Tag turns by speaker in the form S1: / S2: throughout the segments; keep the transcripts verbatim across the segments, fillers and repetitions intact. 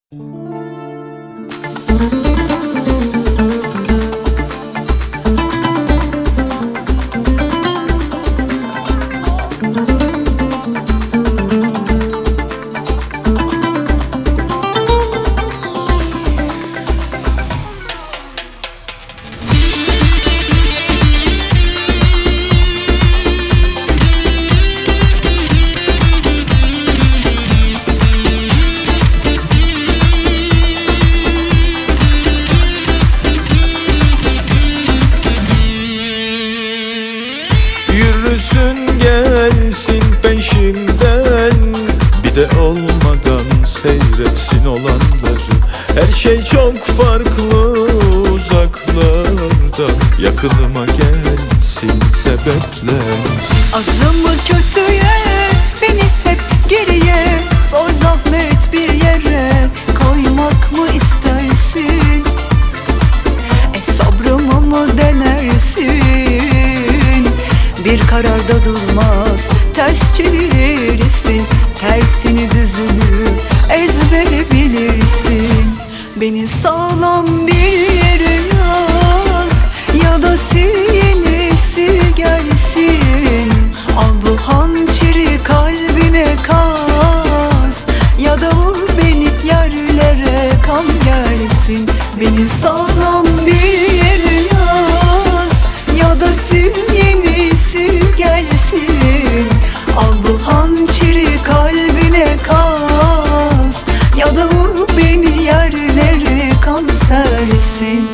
S1: Yürüsün gelsin peşimden, bir de olmadan seyretsin olanları. Her şey çok farklı uzaklardan, yakınıma gelsin sebeplensin.
S2: Aklımı kötüye, beni hep geriye, zor zahmet bir yere koymak mı istersin? E sabrımı mı denersin? Bir kararda durmaz, ters çevirirsin. Tersini düzünü ezbere bilirsin. Beni sağlam bir yere yaz, ya da sil yenisi gelsin. Al bu hançeri kalbine kaz, ya da vur beni yerlere kan gelsin. Beni sağlam bir yere yaz, ya da sil yenisi gelsin. Al bu hançeri kalbine kaz, ya da vur beni yerlere kan sersin.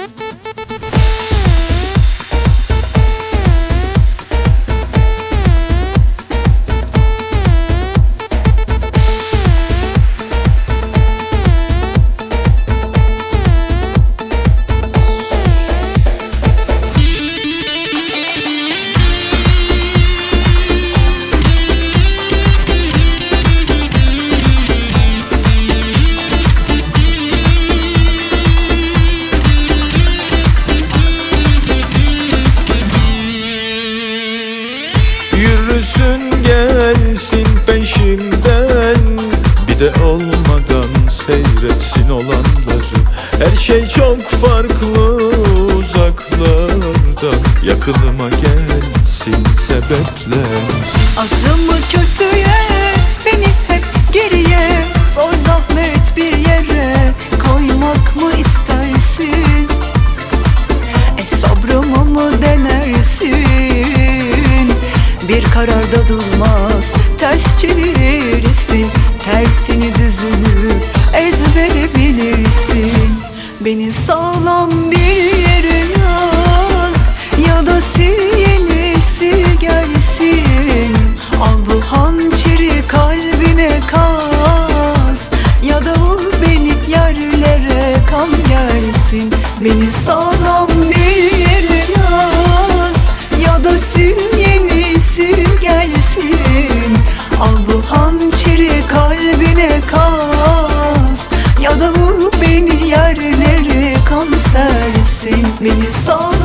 S1: Yürüsün gelsin peşimden, bir de olmadan seyretsin olanları. Her şey çok farklı uzaklardan, yakınıma gelsin sebeplensin.
S2: Aklımı kötüye, beni hep geriye, zor zahmet bir yere koymak mı istersin? E sabrımı mı denersin? Bir kararda durmaz, ters çevirirsin. Tersini düzünü ezbere bilirsin. Beni sağlam bir yere yaz, ya da sil yenisi gelsin. Al bu hançeri kalbine kaz, ya da vur beni yerlere kan gelsin. Beni sağlam bir yere yaz, ya da sil yenisi gelsin. Al bu hançeri kalbine kaz, ya da vur beni yerlere kan sersin. Beni sağlam